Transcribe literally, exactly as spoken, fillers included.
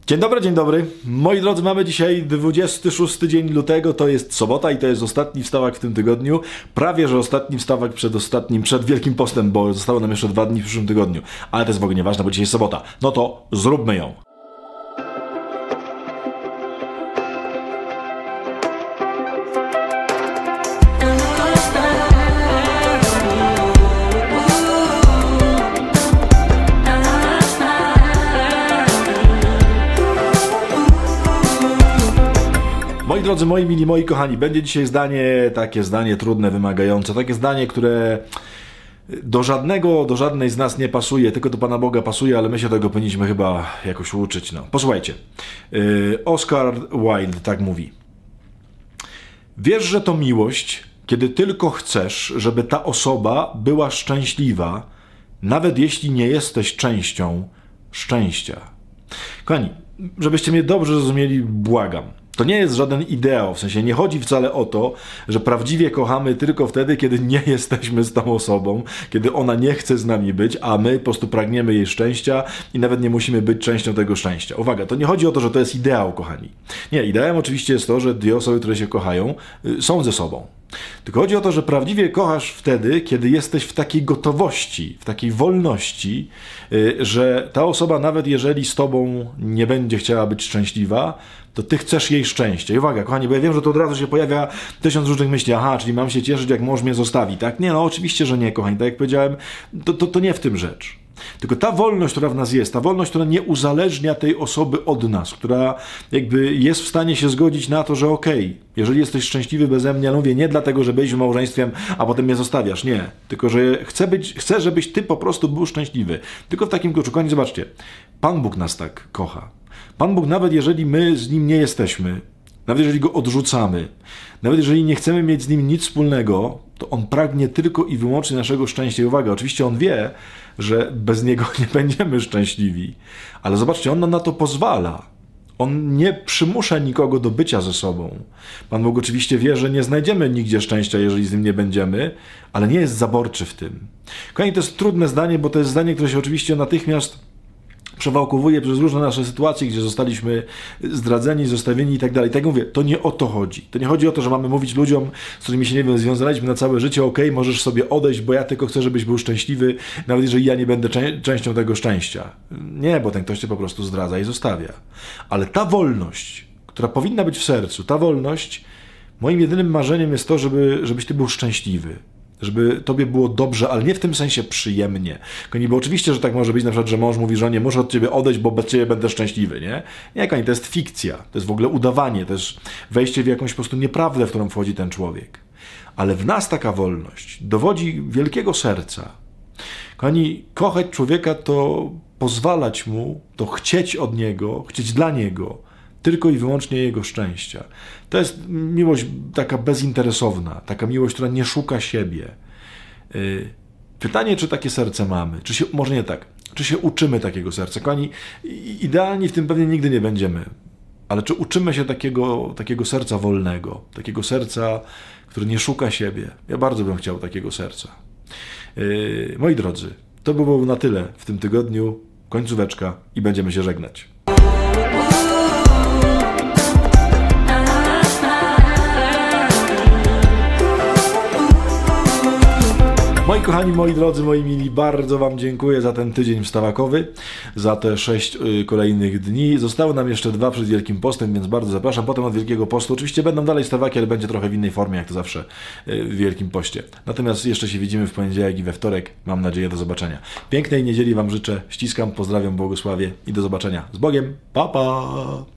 Dzień dobry, dzień dobry. Moi drodzy, mamy dzisiaj dwudziesty szósty dzień lutego, to jest sobota i to jest ostatni wstawak w tym tygodniu. Prawie, że ostatni wstawak przed ostatnim, przed Wielkim Postem, bo zostało nam jeszcze dwa dni w przyszłym tygodniu. Ale to jest w ogóle nieważne, bo dzisiaj jest sobota. No to zróbmy ją. Moi drodzy, moi mili, moi kochani, będzie dzisiaj zdanie, takie zdanie trudne, wymagające, takie zdanie, które do żadnego, do żadnej z nas nie pasuje, tylko do Pana Boga pasuje, ale my się tego powinniśmy chyba jakoś uczyć. No. Posłuchajcie, yy, Oscar Wilde tak mówi. Wiesz, że to miłość, kiedy tylko chcesz, żeby ta osoba była szczęśliwa, nawet jeśli nie jesteś częścią szczęścia. Kochani, żebyście mnie dobrze zrozumieli, błagam. To nie jest żaden ideał, w sensie nie chodzi wcale o to, że prawdziwie kochamy tylko wtedy, kiedy nie jesteśmy z tą osobą, kiedy ona nie chce z nami być, a my po prostu pragniemy jej szczęścia i nawet nie musimy być częścią tego szczęścia. Uwaga, to nie chodzi o to, że to jest ideał, kochani. Nie, ideałem oczywiście jest to, że dwie osoby, które się kochają, są ze sobą. Tylko chodzi o to, że prawdziwie kochasz wtedy, kiedy jesteś w takiej gotowości, w takiej wolności, że ta osoba, nawet jeżeli z tobą nie będzie chciała być szczęśliwa, to ty chcesz jej szczęścia. I uwaga, kochani, bo ja wiem, że to od razu się pojawia tysiąc różnych myśli. Aha, czyli mam się cieszyć, jak mąż mnie zostawi, tak? Nie, no oczywiście, że nie, kochani. Tak jak powiedziałem, to, to, to nie w tym rzecz. Tylko ta wolność, która w nas jest, ta wolność, która nie uzależnia tej osoby od nas, która jakby jest w stanie się zgodzić na to, że okej, okay, jeżeli jesteś szczęśliwy beze mnie, mówię nie dlatego, że byliśmy małżeństwem, a potem mnie zostawiasz, nie. Tylko, że chcę, być, chcę, żebyś ty po prostu był szczęśliwy. Tylko w takim kluczu. Kochani, zobaczcie, Pan Bóg nas tak kocha. Pan Bóg, nawet jeżeli my z Nim nie jesteśmy, nawet jeżeli Go odrzucamy, nawet jeżeli nie chcemy mieć z Nim nic wspólnego, to On pragnie tylko i wyłącznie naszego szczęścia. I uwaga, oczywiście On wie, że bez Niego nie będziemy szczęśliwi. Ale zobaczcie, On nam na to pozwala. On nie przymusza nikogo do bycia ze sobą. Pan Bóg oczywiście wie, że nie znajdziemy nigdzie szczęścia, jeżeli z Nim nie będziemy, ale nie jest zaborczy w tym. Kochani, to jest trudne zdanie, bo to jest zdanie, które się oczywiście natychmiast przewałkowuje przez różne nasze sytuacje, gdzie zostaliśmy zdradzeni, zostawieni i tak dalej. Tak jak mówię, to nie o to chodzi. To nie chodzi o to, że mamy mówić ludziom, z którymi się, nie wiem, związaliśmy na całe życie, okej, okay, możesz sobie odejść, bo ja tylko chcę, żebyś był szczęśliwy, nawet jeżeli ja nie będę czę- częścią tego szczęścia. Nie, bo ten ktoś cię po prostu zdradza i zostawia. Ale ta wolność, która powinna być w sercu, ta wolność, moim jedynym marzeniem jest to, żeby, żebyś ty był szczęśliwy. Żeby tobie było dobrze, ale nie w tym sensie przyjemnie. Bo oczywiście, że tak może być, na przykład, że mąż mówi żonie, muszę od ciebie odejść, bo bez ciebie będę szczęśliwy, nie? Nie, kochani, to jest fikcja, to jest w ogóle udawanie, to jest wejście w jakąś po prostu nieprawdę, w którą wchodzi ten człowiek. Ale w nas taka wolność dowodzi wielkiego serca. Kochani, kochać człowieka to pozwalać mu, to chcieć od niego, chcieć dla niego, tylko i wyłącznie jego szczęścia. To jest miłość taka bezinteresowna, taka miłość, która nie szuka siebie. Pytanie, czy takie serce mamy? Czy się, może nie tak, czy się uczymy takiego serca? Kochani, idealni w tym pewnie nigdy nie będziemy, ale czy uczymy się takiego, takiego serca wolnego, takiego serca, które nie szuka siebie? Ja bardzo bym chciał takiego serca. Moi drodzy, to by było na tyle w tym tygodniu. Końcóweczka i będziemy się żegnać. Moi kochani, moi drodzy, moi mili, bardzo wam dziękuję za ten tydzień wstawakowy, za te sześć y, kolejnych dni. Zostały nam jeszcze dwa przed Wielkim Postem, więc bardzo zapraszam. Potem od Wielkiego Postu oczywiście będą dalej wstawaki, ale będzie trochę w innej formie, jak to zawsze y, w Wielkim Poście. Natomiast jeszcze się widzimy w poniedziałek i we wtorek. Mam nadzieję, do zobaczenia. Pięknej niedzieli wam życzę, ściskam, pozdrawiam, błogosławię i do zobaczenia. Z Bogiem, pa pa!